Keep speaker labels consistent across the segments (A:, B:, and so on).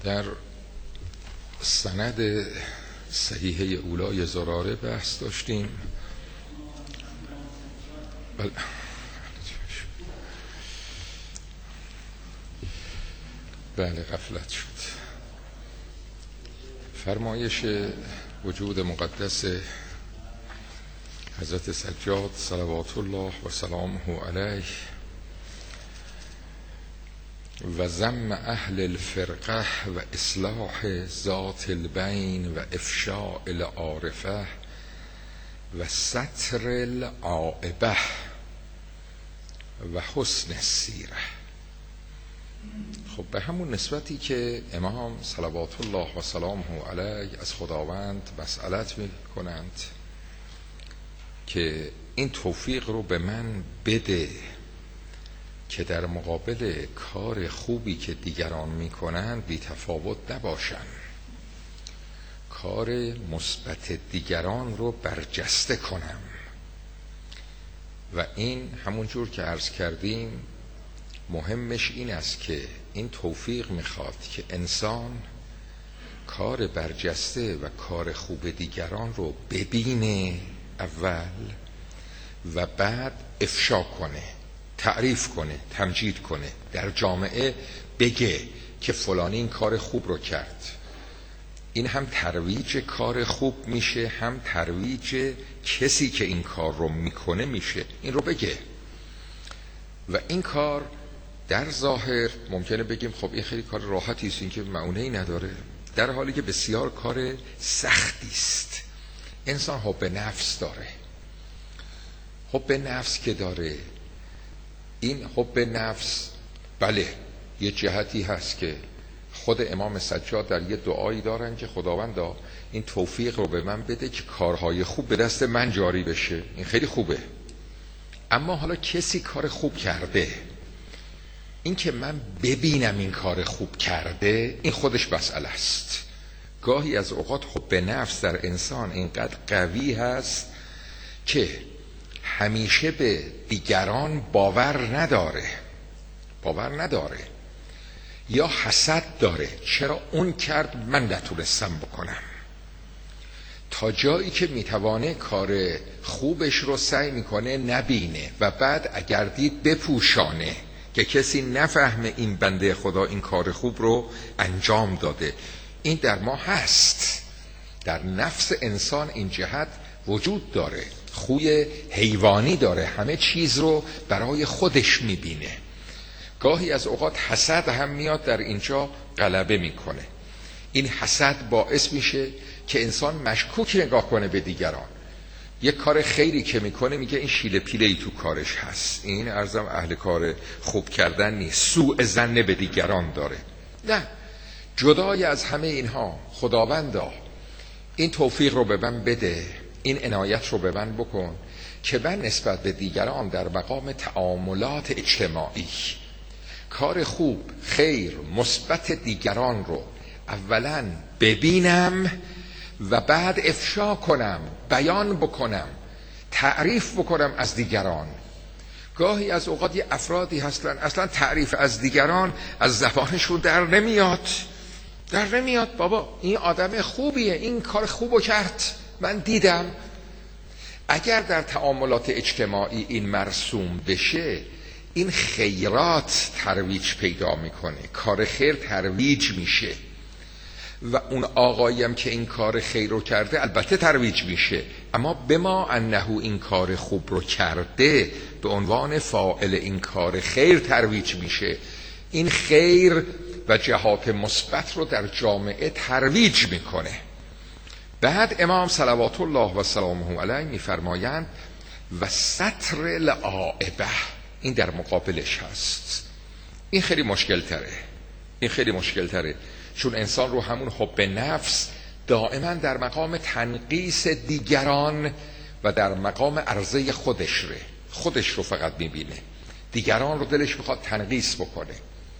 A: در سند صحیحه اولای زراره بحث داشتیم. بله غفلت شد. فرمایش وجود مقدس حضرت سجاد صلوات الله و سلامه علیه و ذم اهل الفرقه و اصلاح ذات البین و افشاء العارفه و ستر العائبه و حسن السیره. خب به همون نسبتی که امام صلوات الله و سلامه علیه از خداوند مسئلت می کنند که این توفیق رو به من بده که در مقابل کار خوبی که دیگران میکنند بی تفاوت نباشم، کار مثبت دیگران رو برجسته کنم. و این همون جور که عرض کردیم مهمش این است که این توفیق میخواد که انسان کار برجسته و کار خوب دیگران رو ببینه اول و بعد افشا کنه، تعریف کنه، تمجید کنه، در جامعه بگه که فلانی این کار خوب رو کرد. این هم ترویج کار خوب میشه، هم ترویج کسی که این کار رو میکنه میشه. این رو بگه. و این کار در ظاهر ممکنه بگیم خب این خیلی کار راحتی است، این که معونه‌ای نداره، در حالی که بسیار کار سختی است. انسان حب نفس داره. حب نفس که داره، این حب نفس بله یه جهتی هست که خود امام سجاد در یه دعایی دارن که خداوندا این توفیق رو به من بده که کارهای خوب به دست من جاری بشه. این خیلی خوبه. اما حالا کسی کار خوب کرده، این که من ببینم این کار خوب کرده، این خودش مسئله است. گاهی از اوقات حب نفس در انسان اینقدر قوی هست که همیشه به دیگران باور نداره یا حسد داره. چرا اون کرد من نتونستم بکنم؟ تا جایی که میتوانه کار خوبش رو سعی میکنه نبینه و بعد اگر دید بپوشانه که کسی نفهمه این بنده خدا این کار خوب رو انجام داده. این در ما هست، در نفس انسان این جهت وجود داره. خوی حیوانی داره، همه چیز رو برای خودش میبینه. گاهی از اوقات حسد هم میاد در اینجا غلبه میکنه. این حسد باعث میشه که انسان مشکوک نگاه کنه به دیگران. یک کار خیری که میکنه میگه این شیله پیله‌ای تو کارش هست، این ارزم اهل کار خوب کردن نیست، سوء ظن به دیگران داره. نه، جدای از همه اینها خداوندا این توفیق رو به من بده، این عنایت رو به من بکن که من نسبت به دیگران در مقام تعاملات اجتماعی کار خوب، خیر، مثبت دیگران رو اولا ببینم و بعد افشا کنم، بیان بکنم، تعریف بکنم از دیگران. گاهی از اوقات یه افرادی هستن اصلا تعریف از دیگران از زبانشون در نمیاد. بابا این آدم خوبیه، این کار خوبو کرد، من دیدم. اگر در تعاملات اجتماعی این مرسوم بشه، این خیرات ترویج پیدا میکنه، کار خیر ترویج میشه و اون آقاییم که این کار خیر رو کرده البته ترویج میشه، اما بما انه این کار خوب رو کرده به عنوان فاعل این کار خیر ترویج میشه. این خیر و جهات مثبت رو در جامعه ترویج میکنه. بعد امام صلوات الله و سلامه علیه میفرمایند و ستر العائبه، این در مقابلش هست. این خیلی مشکل تره، چون انسان رو همون حب نفس دائما در مقام تنقیس دیگران و در مقام عرضه خودش رو فقط میبینه، دیگران رو دلش میخواد تنقیس بکنه.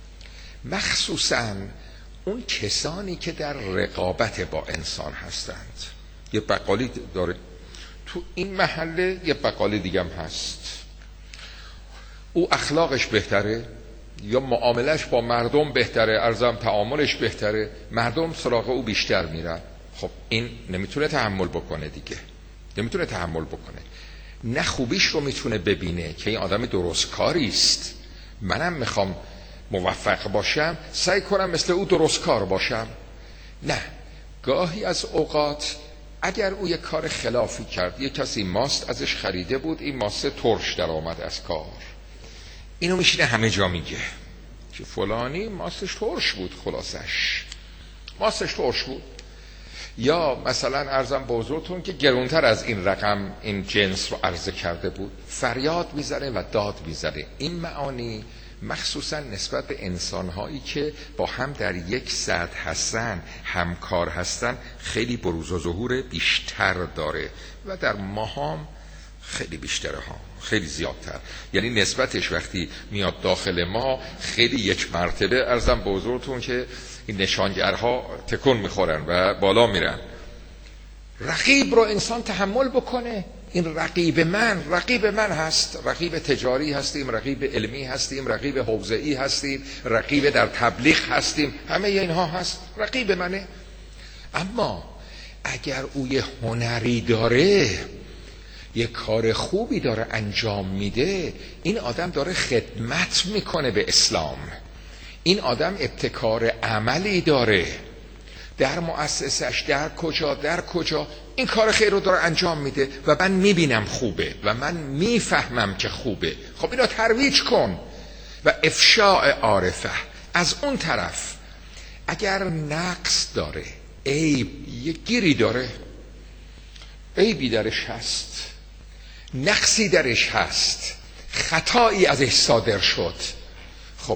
A: مخصوصا اون کسانی که در رقابت با انسان هستند. یه بقالی داره تو این محله، یه بقالی دیگه هم هست، او اخلاقش بهتره، یا معاملش با مردم بهتره، ارزم تعاملش بهتره، مردم سراغ او بیشتر میرن. خب این نمیتونه تحمل بکنه دیگه، نمیتونه تحمل بکنه. نه خوبیش رو میتونه ببینه که این آدم درست کاری است، منم میخوام موفق باشم، سعی کنم مثل او درست کار باشم. نه، گاهی از اوقات اگر او یک کار خلافی کرد، یک کسی ماست ازش خریده بود، این ماست ترش در آمد از کار، اینو میشینه همه جا میگه که فلانی ماستش ترش بود، خلاصش ماستش ترش بود. یا مثلا ارزم به حضورتون که گرونتر از این رقم این جنس رو عرضه کرده بود، فریاد میزنه و داد میزنه. این معانی مخصوصا نسبت به انسانهایی که با هم در یک سطح هستن، همکار هستن، خیلی بروز و ظهور بیشتر داره و در ماهام خیلی بیشتره ها، خیلی زیادتر. یعنی نسبتش وقتی میاد داخل ما خیلی یک مرتبه ارزم به حضورتون که این نشانگرها تکون میخورن و بالا میرن. رقیب رو انسان تحمل بکنه، این رقیب من هست، رقیب تجاری هستیم، رقیب علمی هستیم، رقیب حوزه‌ای هستیم، رقیب در تبلیغ هستیم، همه اینها هست، رقیب منه. اما اگر او یه هنری داره، یه کار خوبی داره انجام میده، این آدم داره خدمت میکنه به اسلام، این آدم ابتکار عملی داره در مؤسسش، در کجا این کار خیر رو داره انجام میده و من میبینم خوبه و من میفهمم که خوبه. خب اینو ترویج کن و افشاء عارفه. از اون طرف اگر نقص داره، عیب، یه گیری داره، عیبی درش هست، نقصی درش هست، خطایی ازش صادر شد، خب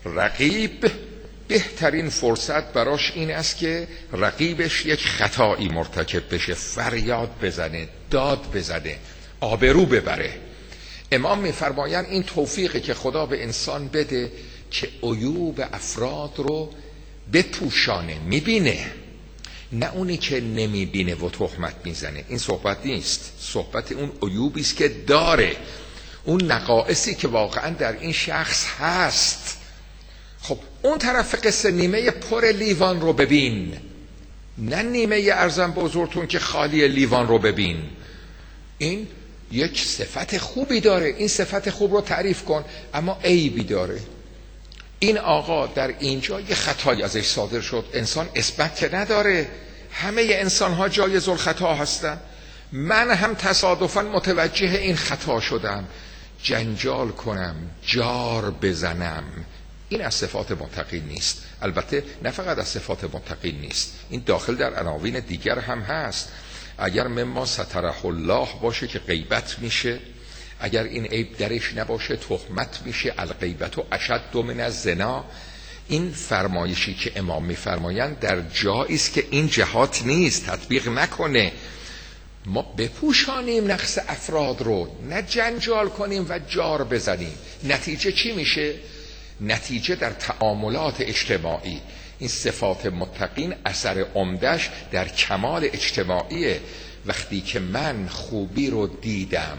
A: رقیب بهترین فرصت براش این است که رقیبش یک خطایی مرتکب بشه، فریاد بزنه، داد بزنه، آبرو ببره. امام میفرمایند این توفیقی که خدا به انسان بده که عیوب افراد رو بپوشانه، میبینه، نه اونی که نمیبینه و تهمت میزنه. این صحبت نیست، صحبت اون عیوبی است که داره، اون نقائصی که واقعا در این شخص هست. خب اون طرف قصه نیمه پر لیوان رو ببین، نه نیمه ارزم به حضورتون که خالی لیوان رو ببین. این یک صفت خوبی داره، این صفت خوب رو تعریف کن، اما عیبی داره. این آقا در اینجا یه خطایی ازش صادر شد، انسان اثبات که نداره، همه انسان ها جایز الخطا هستن، من هم تصادفاً متوجه این خطا شدم، جنجال کنم، جار بزنم، این از صفات متقین نیست. البته نه فقط از صفات متقین نیست، این داخل در عناوین دیگر هم هست. اگر مما ستره الله باشه که غیبت میشه، اگر این عیب درش نباشه تهمت میشه، الغیبت و اشد من الزنا. این فرمایشی که امام میفرمایند در جایی است که این جهات نیست، تطبیق نکنه. ما بپوشانیم نقص افراد رو، نه جنجال کنیم و جار بزنیم. نتیجه چی میشه؟ نتیجه در تعاملات اجتماعی. این صفات متقین اثر عمدش در کمال اجتماعیه. وقتی که من خوبی رو دیدم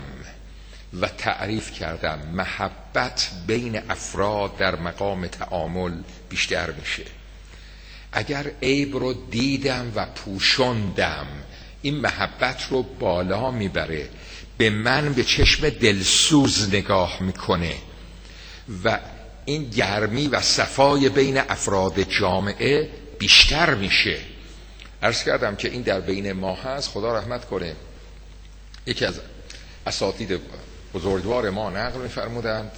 A: و تعریف کردم، محبت بین افراد در مقام تعامل بیشتر میشه. اگر عیب رو دیدم و پوشوندم، این محبت رو بالا میبره، به من به چشم دلسوز نگاه میکنه و این گرمی و صفای بین افراد جامعه بیشتر میشه. عرض کردم که این در بین ما هست. خدا رحمت کنه، یکی از اساتید بزرگوار ما نقل می‌فرمودند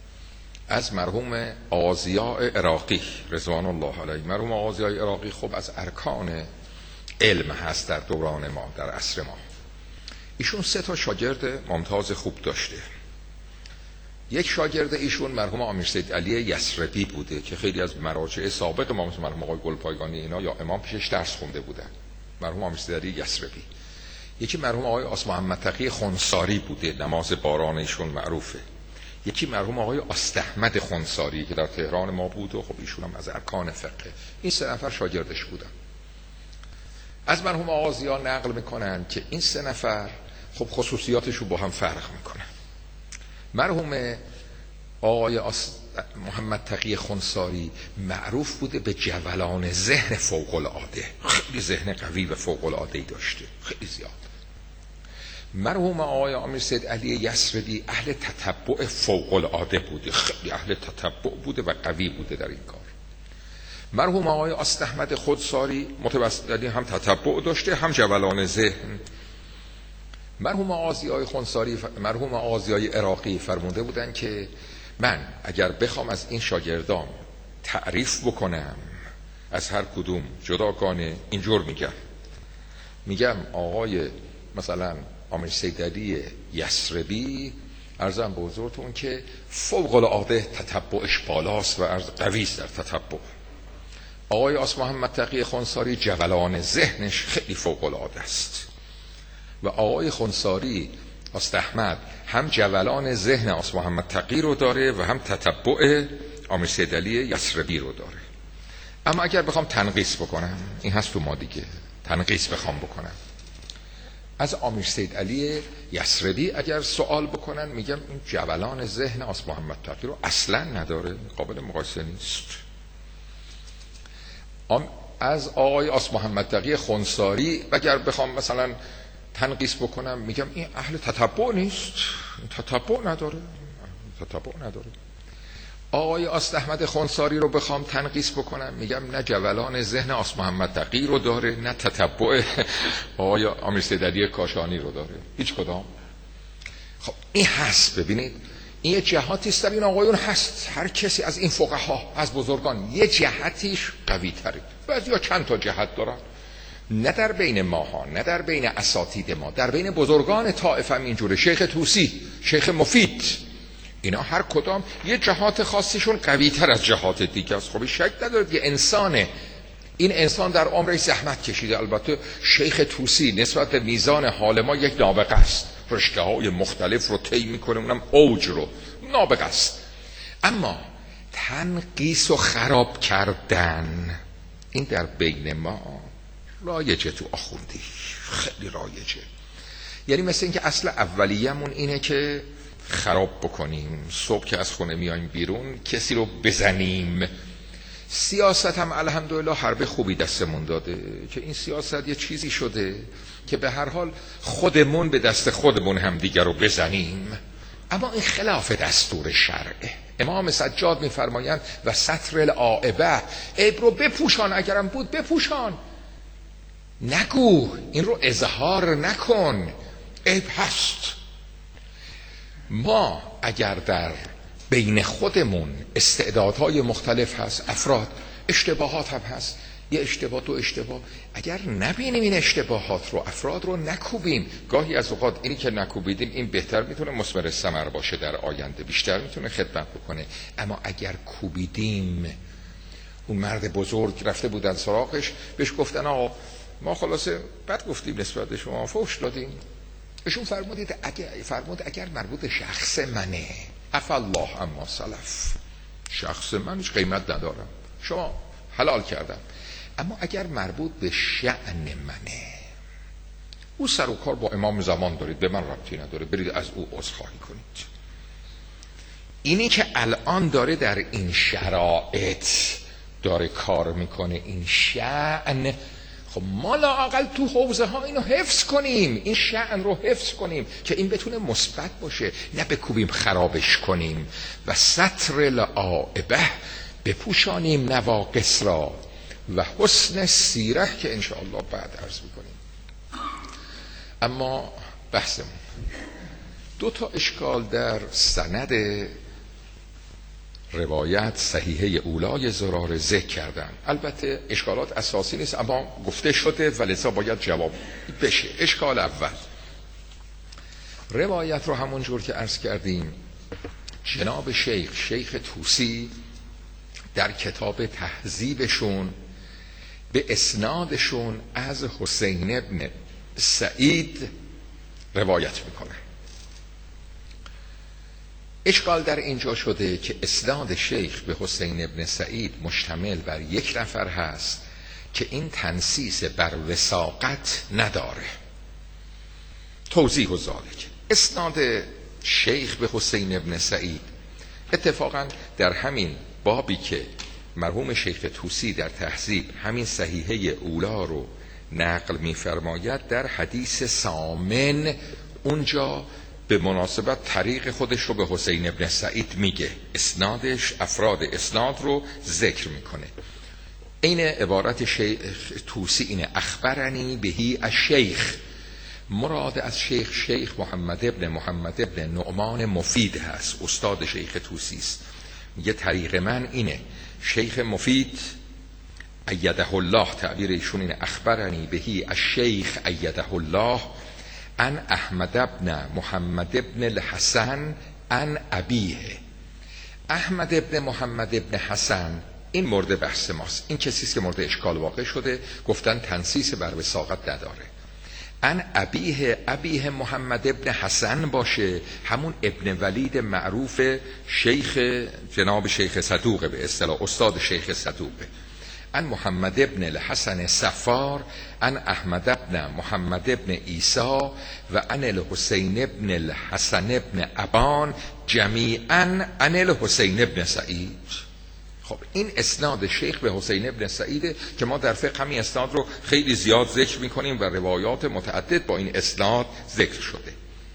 A: از مرحوم آذیاء عراقی رضوان الله علیه. مرحوم آذیاء عراقی خب از ارکان علم هست در دوران ما، در عصر ما. ایشون 3 شاگرد ممتاز خوب داشته. یک شاگرد ایشون مرحوم امیر سید علی یثربی بوده که خیلی از مراجع سابق ما مثل مرحوم آقای گلپایگانی اینا یا امام پیشش درس خونده بودن. مرحوم امیر سید علی یثربی. یکی مرحوم آقای آس محمد تقی خنساری بوده، نماز باران ایشون معروفه. یکی مرحوم آقای آستحمد خنساری که در تهران ما بود و خب ایشون هم از ارکان فقه. این 3 نفر شاگردش بودن. از مرحوم آذیا نقل میکنن که این 3 نفر خب خصوصیاتشون با هم فرق میکنن. مرحوم آقای محمد تقی خنثاری معروف بوده به جولان ذهن فوق العاده، خیلی ذهن قوی و فوق العاده ای داشته، خیلی زیاد. مرحوم آقای امیرسید علی یثربی اهل تتبع فوق العاده بوده، خیلی اهل تتبع بوده و قوی بوده در این کار. مرحوم آقای آستاحمد خودساری متوسط هم تتبع داشته هم جولان ذهن. مرحوم آقای خنثاری، مرحوم آقای عراقی فرموده بودن که من اگر بخوام از این شاگردان تعریف بکنم از هر کدوم جداگانه اینجور میگم آقای مثلا امیرسید علی یثربی عرضم به حضورتون که فوق العاده تتبعش بالاست و قوی است در تتبع. آقای محمد تقی خنثاری جولان ذهنش خیلی فوق العاده است و آقای خنثاری آستاحمد هم جولان ذهن محمد تقی رو داره و هم تتبع امیرسید علی یثربی رو داره. اما اگر بخوام تنقیس بکنم، این هست تو ما دیگه، تنقیس بخوام بکنم از امیرسید علی یثربی اگر سوال بکنن میگم این جولان ذهن محمد تقی رو اصلا نداره، قابل مقایسه نیست. از آقای محمد تقی خنثاری اگر بخوام مثلا تنقیس بکنم میگم این اهل تتبع نیست، تتبع نداره. آقای آستاحمد خنثاری رو بخوام تنقیس بکنم میگم نه جولان ذهن محمد تقی رو داره نه تتبع آقای امیرسید علی کاشانی رو داره، هیچ کدام. خب این هست، ببینید این یه جهاتی است در این آقایون هست. هر کسی از این فقها از بزرگان یه جهتیش قوی تره، بعضیا چند تا جهت دارن، نه در بین ماها نه در بین اساتید ما، در بین بزرگان طائفه هم اینجوره. شیخ طوسی، شیخ مفید، اینا هر کدام یه جهات خاصیشون قوی تر از جهات دیگه است. خب شک ندارد که این انسان در عمرش زحمت کشیده. البته شیخ طوسی نسبت به میزان حال ما یک نابغه است، رشته های مختلف رو طی میکنه، اونم اوج رو، نابغه است. اما تنقیس و خراب کردن این در بین ما رایجه، تو آخوندی خیلی رایجه. یعنی مثل اینکه اصل اولیه‌مون اینه که خراب بکنیم، صبح که از خونه میایم بیرون کسی رو بزنیم. سیاست هم الحمدلله حرب خوبی دستمون داده که این سیاست یه چیزی شده که به هر حال خودمون به دست خودمون هم دیگر رو بزنیم. اما این خلاف دستور شرعه. امام سجاد میفرمایند و ستر العائبه، عیب رو بپوشان، اگرم بود بپوشان، نگو، این رو اظهار نکن، عیب هست. ما اگر در بین خودمون استعدادهای مختلف هست، افراد اشتباهات هم هست، یه اشتباه دو اشتباه، اگر نبینیم این اشتباهات رو، افراد رو نکوبیم، گاهی از اوقات اینی که نکوبیدیم این بهتر میتونه مثمر ثمر باشه، در آینده بیشتر میتونه خدمت بکنه. اما اگر کوبیدیم، اون مرد بزرگ رفته بودن سراغش، بهش گفتن آقا ما خلاصه بد گفتیم نسبت به شما، فحش دادیم. ایشون فرمود اگر مربوط شخص منه، عفا الله اما سلف، شخص من هیچ قیمت ندارم، شما حلال کردم. اما اگر مربوط به شأن منه، او سر و کار با امام زمان دارید، به من ربطی نداره، برید از او عذرخواهی کنید. اینی که الان داره در این شرایط داره کار میکنه، این شأن، خب ما لااقل تو حوزه ها اینو حفظ کنیم، این شأن رو حفظ کنیم که این بتونه مثبت باشه، نه بکوبیم خرابش کنیم. و ستر العائبه، بپوشانیم نواقص را، و حسن سیره که انشاءالله بعد عرض میکنیم. اما بحثمون 2 اشکال در سند روایت صحیحه اولای زراره ذکر کردن. البته اشکالات اساسی نیست، اما گفته شده و لذا باید جواب بشه. اشکال اول، روایت رو همون جور که عرض کردیم جناب شیخ طوسی در کتاب تهذیبشون به اسنادشون از حسین ابن سعید روایت میکنن. اشکال در اینجا شده که اسناد شیخ به حسین ابن سعید مشتمل بر 1 نفر هست که این تنصیص بر وثاقت نداره. توضیح و ذالک، اسناد شیخ به حسین ابن سعید اتفاقا در همین بابی که مرحوم شیخ طوسی در تهذیب همین صحیحه اولا رو نقل می‌فرماید، در حدیث ثامن اونجا به مناسبت طریق خودش رو به حسین ابن سعید میگه، اسنادش افراد اسناد رو ذکر میکنه. این عبارت شیخ طوسی اینه: اخبرنی بهی الشیخ، مراد از شیخ محمد ابن نعمان مفید هست، استاد شیخ طوسی است. میگه طریق من اینه، شیخ مفید ایده الله، تعبیر ایشون اینه: اخبرنی بهی الشیخ ایده الله ان احمد ابن محمد ابن الحسن ان ابیه. احمد ابن محمد ابن حسن این مورد بحث ماست، این کسی است که مورد اشکال واقع شده، گفتن تنصیص بر وثاقت نداره. ان ابیه محمد ابن حسن باشه، همون ابن ولید معروف شیخ جناب شیخ صدوقه، به اصطلاح استاد شیخ صدوقه. ان محمد ابن الحسن صفار ان احمد ابن محمد ابن عیسی و ان الحسین ابن الحسن ابن ابان جمیعا ان الحسین ابن سعید. خب این اسناد شیخ به حسین ابن سعیده که ما در فقه همین اسناد رو خیلی زیاد ذکر میکنیم و روایات متعدد با این اسناد ذکر شده.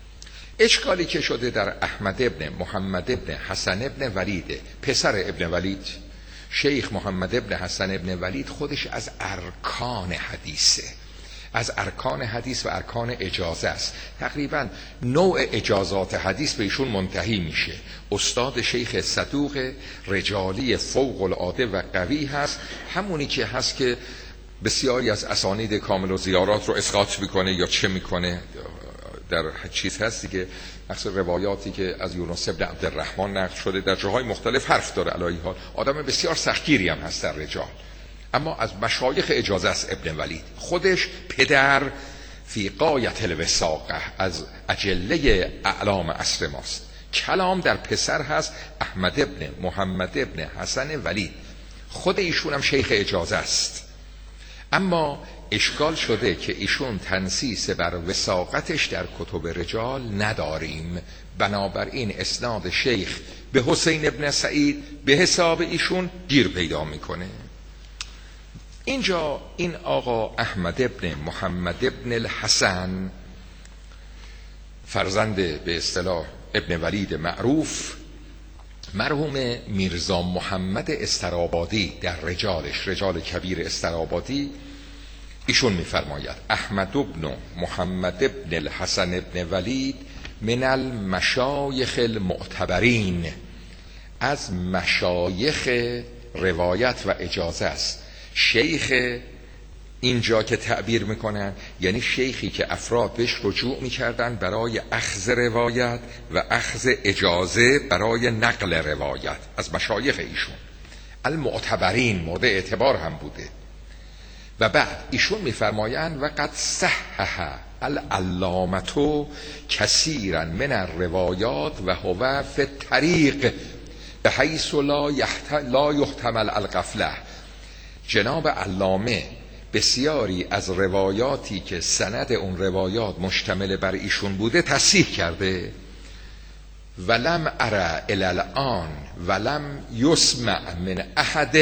A: اشکالی که شده در احمد ابن محمد ابن حسن ابن ولید، پسر ابن ولید، شیخ محمد ابن حسن ابن ولید خودش از ارکان حدیثه، از ارکان حدیث و ارکان اجازه است. تقریبا نوع اجازات حدیث به ایشون منتهی میشه. استاد شیخ صدوق، رجالی فوق العاده و قوی هست، همونی که هست که بسیاری از اسانید کامل و زیارات رو اسقاط میکنه یا چه میکنه. در چیز هستی که اکثر روایاتی که از یونس ابن عبدالرحمن نقل شده در جاهای مختلف حرف داره. علی حال آدم بسیار سختگیری هم هست در رجال، اما از مشایخ اجازه است. ابن ولید خودش پدر فی غایت الوثاقه، از اجله اعلام عصر ماست. کلام در پسر هست احمد ابن محمد ابن حسن ولید، خود ایشون هم شیخ اجازه است. اما اشکال شده که ایشون تنصیص بر وثاقتش در کتب رجال نداریم، بنابراین اسناد شیخ به حسین ابن سعید به حساب ایشون گیر پیدا میکنه. اینجا این آقا احمد ابن محمد ابن الحسن، فرزند به اصطلاح ابن ولید معروف، مرحوم میرزا محمد استرابادی در رجالش، رجال کبیر استرابادی، ایشون میفرماید احمد ابن محمد ابن الحسن ابن ولید من المشایخ المعتبرین، از مشایخ روایت و اجازه است. شیخ اینجا که تعبیر میکنن یعنی شیخی که افراد بهش رجوع میکردن برای اخذ روایت و اخذ اجازه برای نقل روایت، از مشایخ ایشون المعتبرین، مورد اعتبار هم بوده. و بعد ایشون میفرمایند و قد صحح العلامة کثیرا من الروایات و هو فی الطریق بحیث لا یحتمل الغفله. جناب علامه بسیاری از روایاتی که سند اون روایات مشتمل بر ایشون بوده تصحیح کرده. ولم ارى الی الان ولم یسمع من احد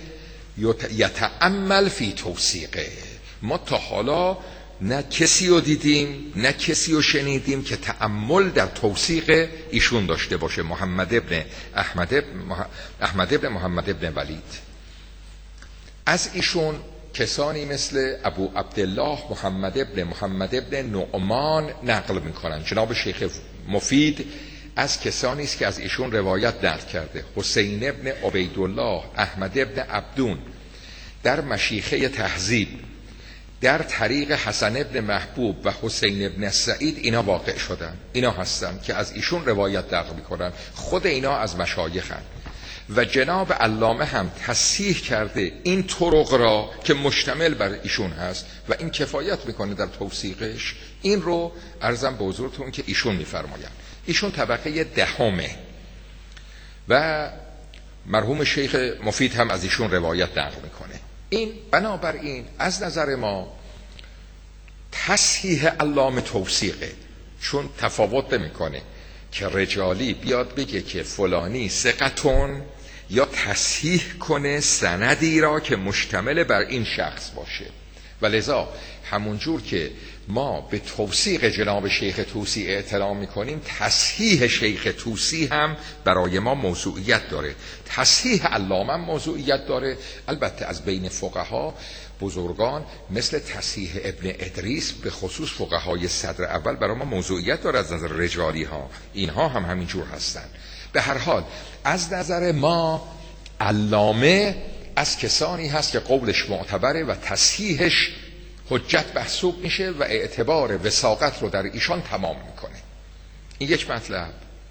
A: یتأمل فی توثیقه. ما تا حالا نه کسی رو دیدیم نه کسی رو شنیدیم که تأمل در توثیق ایشون داشته باشه، محمد ابن احمد ابن محمد ابن ولید. از ایشون کسانی مثل ابو عبدالله محمد ابن نعمان نقل میکنن. جناب شیخ مفید از کسانی است که از ایشون روایت نقل کرده. حسین ابن عبیدالله احمد ابن عبدون در مشیخه تهذیب، در طریق حسن ابن محبوب و حسین ابن سعید اینا واقع شدن، اینا هستن که از ایشون روایت نقل میکنن، خود اینا از مشایخن. و جناب علامه هم تصحیح کرده این طرق را که مشتمل بر ایشون هست و این کفایت میکنه در توثیقش. این رو عرضم به حضورتون که ایشون میفرمایند. ایشون طبقه دهمه و مرحوم شیخ مفید هم از ایشون روایت نقل میکنه. این بنابراین از نظر ما تصحیح علامه توثیقه، چون تفاوت نمیکنه که رجالی بیاد بگه که فلانی ثقتون، یا تصحیح کنه سندی را که مشتمل بر این شخص باشه. و لذا همونجور که ما به توثیق جناب شیخ طوسی اعتنا میکنیم، تصحیح شیخ طوسی هم برای ما موضوعیت داره، تصحیح علامه موضوعیت داره. البته از بین فقها بزرگان مثل تصحیح ابن ادریس به خصوص فقهای صدر اول برای ما موضوعیت داره از نظر رجالی ها، اینها هم همینجور هستن. به هر حال از نظر ما علامه از کسانی هست که قولش معتبره و تصحیحش حجت محسوب میشه و اعتبار وثاقت رو در ایشان تمام میکنه. این یک مطلب.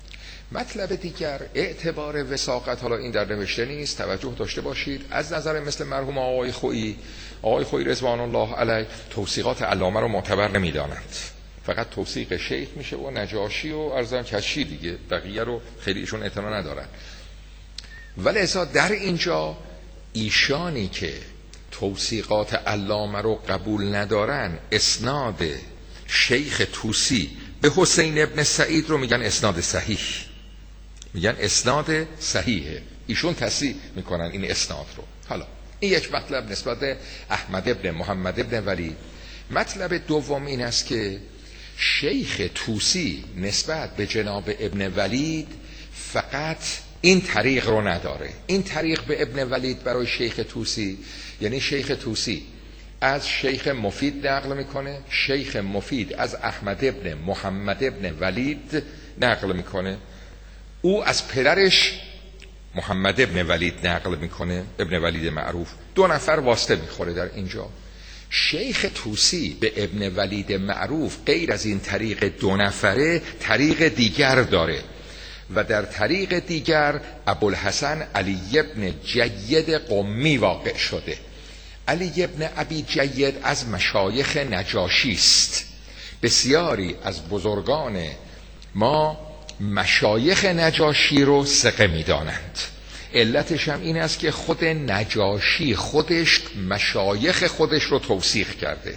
A: مطلب دیگر اعتبار وثاقت، حالا این در نوشته نیست، توجه داشته باشید. از نظر مثل مرحوم آقای خویی رضوان الله علیه توثیقات علامه رو معتبر نمیدانند، فقط توثیق شیخ میشه و نجاشی و ارزم کشی دیگه، بقیه رو خیلی ایشون اعتنا ندارن. ولی لذا در اینجا ایشانی که توثیقات علامه رو قبول ندارن، اسناد شیخ طوسی به حسین ابن سعید رو میگن اسناد صحیح، میگن اسناد صحیحه، ایشون تصحیح میکنن این اسناد رو. حالا این یک مطلب نسبت احمد ابن محمد ابن ولید. مطلب دوم این است که شیخ طوسی نسبت به جناب ابن ولید فقط این طریق رو نداره. این طریق به ابن ولید برای شیخ طوسی، یعنی شیخ طوسی از شیخ مفید نقل میکنه، شیخ مفید از احمد ابن محمد ابن ولید نقل میکنه، او از پدرش محمد ابن ولید نقل میکنه، ابن ولید معروف. دو نفر واسطه میخوره در اینجا. شیخ طوسی به ابن ولید معروف غیر از این طریق دو نفره طریق دیگر داره و در طریق دیگر ابوالحسن علی ابن جید قمی واقع شده. علی ابن ابی جید از مشایخ نجاشی است. بسیاری از بزرگان ما مشایخ نجاشی رو ثقه می‌دانند. علتش هم این است که خود نجاشی خودش مشایخ خودش رو توثیق کرده.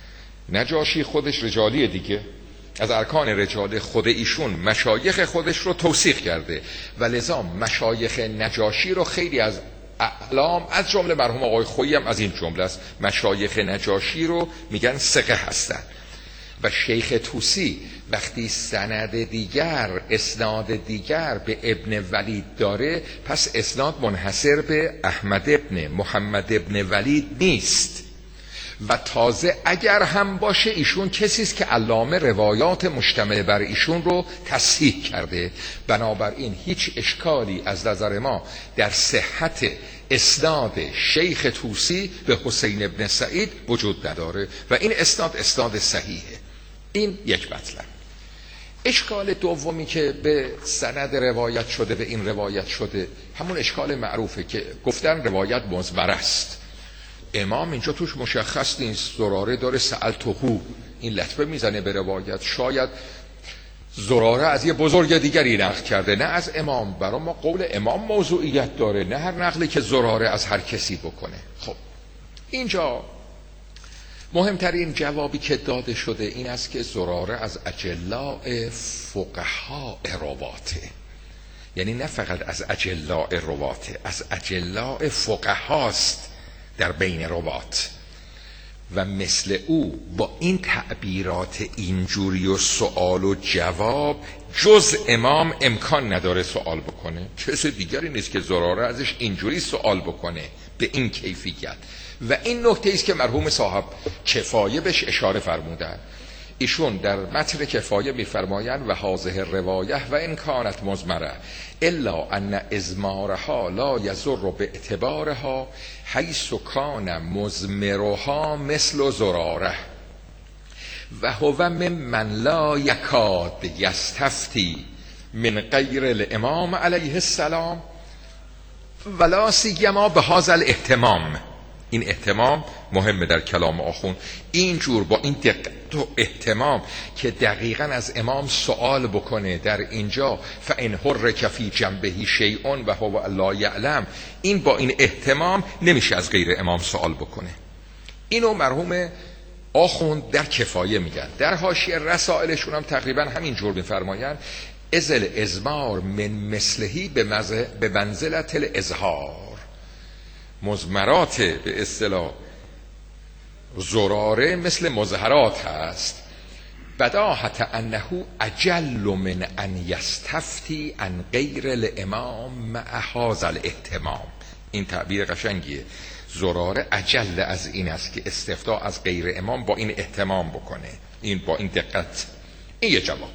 A: نجاشی خودش رجالی دیگه، از ارکان رجال خود ایشون مشایخ خودش رو توثیق کرده و لذا مشایخ نجاشی رو خیلی از اعلام از جمله مرحوم آقای خویی هم از این جمله است، مشایخ نجاشی رو میگن ثقه هستن. و شیخ طوسی وقتی سند دیگر، اسناد دیگر به ابن ولید داره، پس اسناد منحصر به احمد ابن محمد ابن ولید نیست و تازه اگر هم باشه ایشون کسی است که علامه روایات مشتمل بر ایشون رو تصحیح کرده. بنابراین هیچ اشکالی از نظر ما در صحت اسناد شیخ طوسی به حسین ابن سعید وجود نداره و این اسناد صحیحه. این یک مطلب. اشکال دومی که به سند روایت شده، به این روایت شده، همون اشکال معروفه که گفتن روایت مضمر است. امام اینجا توش مشخص نیست، زراره داره سألتهو، این لطفه میزنه به روایت، شاید زراره از یه بزرگ دیگری نقل کرده، نه از امام. برای ما قول امام موضوعیت داره، نه هر نقلی که زراره از هر کسی بکنه. خب اینجا مهمترین جوابی که داده شده این است که زراره از اجلاء فقها رواته، یعنی نه فقط از اجلاء رواته، از اجلاء فقهاست در بین روات و مثل او با این تعبیرات اینجوری و سوال و جواب جز امام امکان نداره سوال بکنه. کسی دیگری نیست که زراره ازش اینجوری سوال بکنه به این کیفیت. و این نکته است که مرحوم صاحب کفایه بهش اشاره فرمودن. ایشون در متن کفایه میفرمایند و هذه روایه و ان کانت مضمره الا ان ازمارها لا یضر باعتبارها حیث کان مضمرها مثل زراره و هو ممن لا یکاد یستفتی من غیر الامام علیه السلام ولا سیما به هذا الاهتمام. این اهتمام مهمه در کلام آخون، اینجور با این دقت و اهتمام که دقیقاً از امام سوال بکنه در اینجا فان حرک فی جنبه شیء و هو لا یعلم، این با این اهتمام نمیشه از غیر امام سوال بکنه. اینو مرحوم آخوند در کفایه میگن. در حاشیه رسائلشون هم تقریبا همین جور میفرمایند ازل ازمار من مثلهی به منزلت الاظهار. مضمرات به اصطلاح زراره مثل مظهرات هست. بداهت انه اجل من ان یستفتی عن غیر الامام مع هذا الاهتمام. این تعبیر قشنگیه. زراره اجل از این است که استفتا از غیر امام با این اهتمام بکنه، این با این دقت. این یه جواب.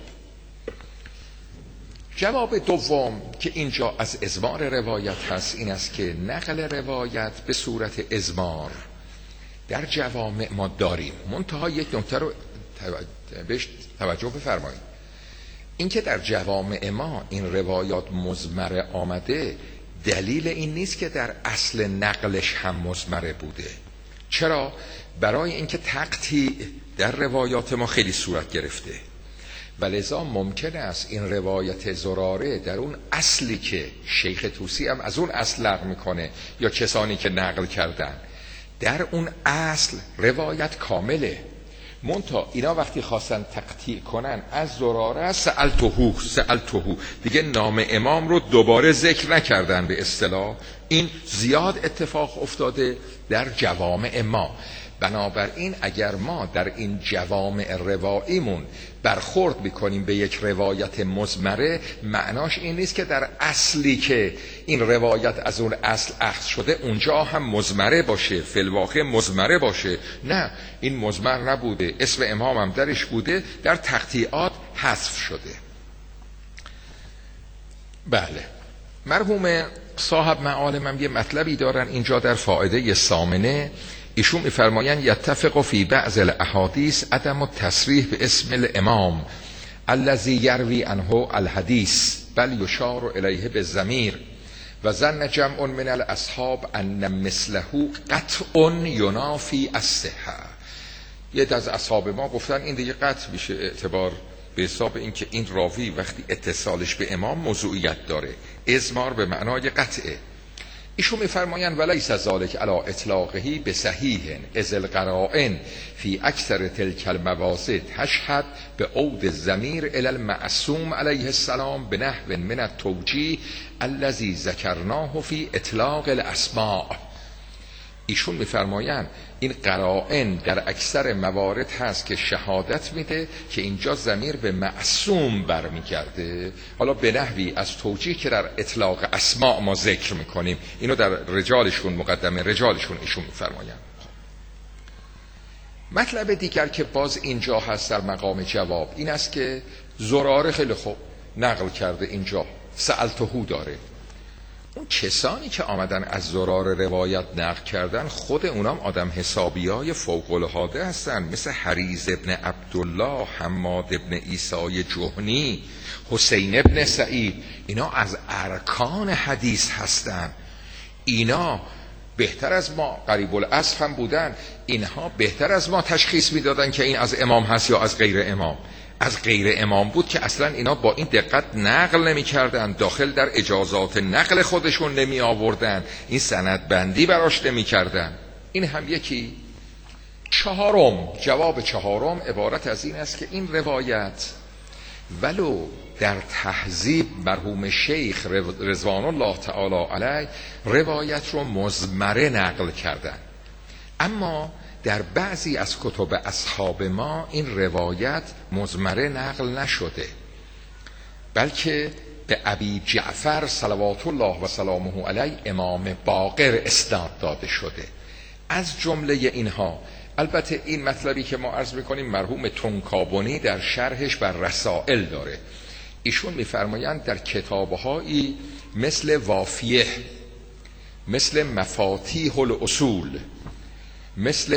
A: جواب دوم که اینجا از ازمار روایت هست این است که نقل روایت به صورت ازمار در جوامع ما داریم. منتها یک نکته رو بهش توجه بفرمایید. این که در جوامع ما این روایات مضمره آمده دلیل این نیست که در اصل نقلش هم مضمره بوده. چرا؟ برای اینکه تقطیع در روایات ما خیلی صورت گرفته و لذا ممکن است این روایت زراره در اون اصلی که شیخ طوسی هم از اون اصل نقل میکنه یا کسانی که نقل کردن، در اون اصل روایت کامله. منتها اینا وقتی خواستن تقطیع کنن از زراره سألتهو دیگه نام امام رو دوباره ذکر نکردن به اصطلاح. این زیاد اتفاق افتاده در جوامع ما. بنابراین اگر ما در این جوامع رواییمون برخورد بکنیم به یک روایت مضمره، معناش این نیست که در اصلی که این روایت از اون اصل اخذ شده اونجا هم مضمره باشه، فی الواقع مضمره باشه. نه، این مضمر نبوده، اسم امام هم درش بوده، در تقطیعات حذف شده. بله، مرحوم صاحب معالم هم یه مطلبی دارن اینجا در فائده ثامنه. ایشون میفرمایند یتفق فی بعض الاحادیث عدم التصریح به اسم الامام الذی یروی عنه الحدیث بل یشار الیه بالضمیر و ظن جمع من الاصحاب ان مثله قطع ینافی الصحه. یه از اصحاب ما گفتن این دیگه قطع میشه اعتبار به حساب اینکه این راوی وقتی اتصالش به امام موضوعیت داره. ازمار به معنای قطعه. ایشون میفرمایند ولیس ذلک علی اطلاقه بصحیح اذ القرائن فی اکثر تلک المواضع تشهد به عود الضمیر الی المعصوم علیه السلام بنحو من التوجیه الذی ذکرناه فی اطلاق الاسماء. ایشون میفرمایند این قرائن در اکثر موارد هست که شهادت میده که اینجا ضمیر به معصوم برمیگرده، حالا به نحوی از توجیه که در اطلاق اسماء ما ذکر میکنیم. اینو در رجالشون، مقدمه رجالشون ایشون میفرمایند. مطلب دیگر که باز اینجا هست در مقام جواب این است که زراره خیلی خوب نقل کرده، اینجا سألتهو داره. اون کسانی که آمدن از زرار روایت نقل کردن خود اونام آدم حسابیای فوق العاده هستن، مثل حریز ابن عبدالله، حماد ابن عیسی جهنی، حسین ابن سعید. اینا از ارکان حدیث هستن. اینا بهتر از ما قریب الاصل هم بودن. اینها بهتر از ما تشخیص میدادن که این از امام هست یا از غیر امام. از غیر امام بود که اصلا اینا با این دقت نقل نمی کردن، داخل در اجازات نقل خودشون نمی آوردن، این سند بندی براش نمی کردن. این هم یکی. جواب چهارم عبارت از این است که این روایت ولو در تهذیب مرحوم شیخ رضوان الله تعالی علیه روایت رو مضمره نقل کردن، اما در بعضی از کتب اصحاب ما این روایت مضمره نقل نشده، بلکه به ابی جعفر صلوات الله و سلامه علیه امام باقر اسناد داده شده. از جمله اینها البته این مطلبی که ما عرض میکنیم مرحوم تنکابونی در شرحش بر رسائل داره. ایشون میفرمایند در کتابهایی مثل وافیه، مثل مفاتیح الاصول، مثل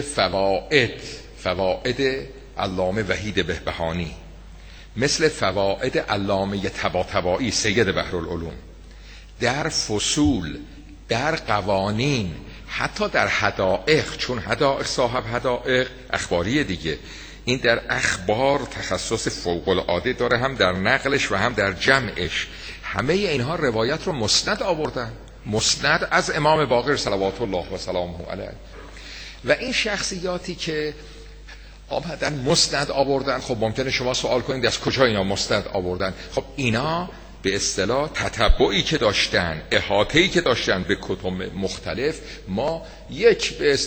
A: فوائد علامه وحید بهبهانی، مثل فوائد علامه طباطبایی سید بحرالعلوم، در فصول، در قوانین، حتی در حدائق، چون حدائق صاحب حدائق اخباری دیگه، این در اخبار تخصص فوق العاده داره، هم در نقلش و هم در جمعش. همه اینها روایت رو مسند آوردن، مسند از امام باقر صلوات الله و سلامه علیه. و این شخصیاتی که آمدن مسند آوردن. خب ممکنه شما سوال کنید از کجا اینا مسند آوردن؟ خب اینا به اصطلاح تتبعی که داشتن، احاطه‌ای که داشتن به کتب مختلف، ما یک به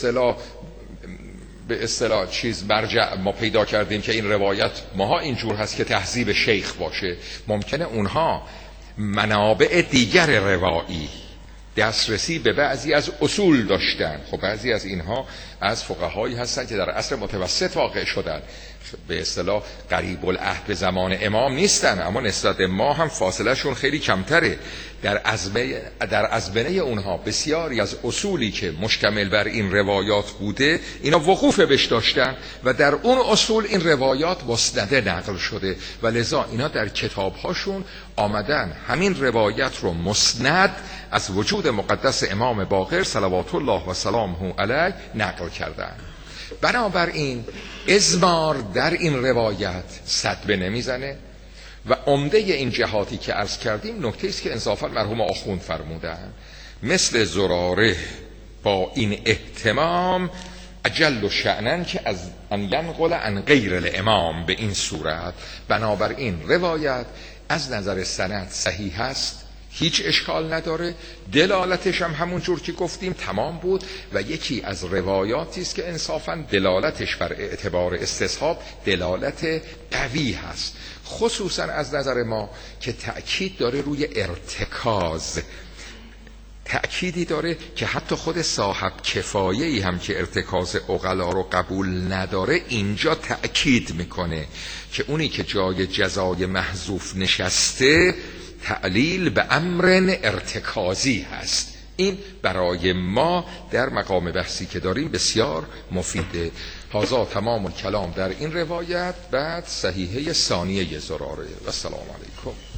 A: اصطلاح چیز مرجع ما پیدا کردیم که این روایت ماها اینجور هست که تهذیب شیخ باشه. ممکنه اونها منابع دیگر روایی دسترسی به بعضی از اصول داشتن. خب بعضی از اینها از فقهایی هستن که در عصر متوسط واقع شدن، به اصطلاح قریب العهد به زمان امام نیستن، اما نسبت به ما هم فاصله شون خیلی کمتره. در ازمنه اونها بسیاری از اصولی که مشتمل بر این روایات بوده اینا وقوف بهش داشتن و در اون اصول این روایات مسنده نقل شده و لذا اینا در کتابهاشون آمدن همین روایت رو مسند از وجود مقدس امام باقر صلوات الله و سلامه علیه نقل کردن. بنابراین اضمار در این روایت صدبه نمیزنه و عمده این جهاتی که عرض کردیم نکته است که انصافا مرحوم آخوند فرمودن مثل زراره با این اهتمام اجل و شأنن که از ان ینقل عن غیر الامام به این صورت. بنابراین روایت از نظر سند صحیح است، هیچ اشکال نداره، دلالتش هم همون جور که گفتیم تمام بود و یکی از روایاتی است که انصافا دلالتش بر اعتبار استصحاب دلالت قوی هست، خصوصا از نظر ما که تأکید داره روی ارتکاز، تأکیدی داره که حتی خود صاحب کفایه‌ای هم که ارتکاز عقلا رو قبول نداره اینجا تأکید میکنه که اونی که جای جزای محذوف نشسته تعلیل به امر ارتکازی هست. این برای ما در مقام بحثی که داریم بسیار مفیده. هذا تمام الکلام در این روایت. بعد صحیحه ثانیه زراره و السلام علیکم.